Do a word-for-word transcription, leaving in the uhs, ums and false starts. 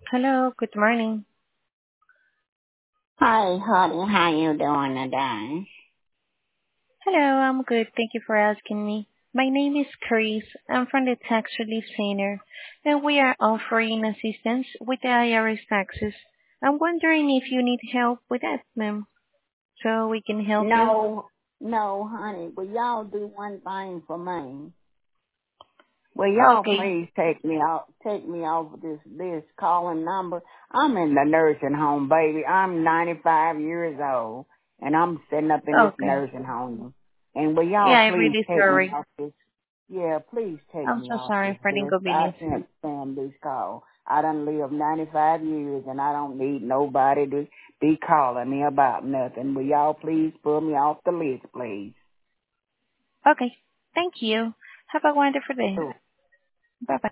Hello, good morning. Hi, honey. How you doing today? Hello, I'm good. Thank you for asking me. My name is Chris. I'm from the Tax Relief Center, and we are offering assistance with the I R S taxes. I'm wondering if you need help with that, ma'am, so we can help you. No, no, honey. Will y'all do one thing for me? Will y'all Okay, please take me off, take me off of this this calling number? I'm in the nursing home, baby. I'm ninety-five years old, and I'm sitting up in this okay. nursing home. And will Yeah, y'all I'm please really take me sorry. off this? Yeah, please take I'm me so off this sorry for the list. I inconvenience. can't stand this call. I done lived ninety-five years, and I don't need nobody to be calling me about nothing. Will y'all please pull me off the list, please? Okay, thank you. Have a wonderful day. Bye-bye.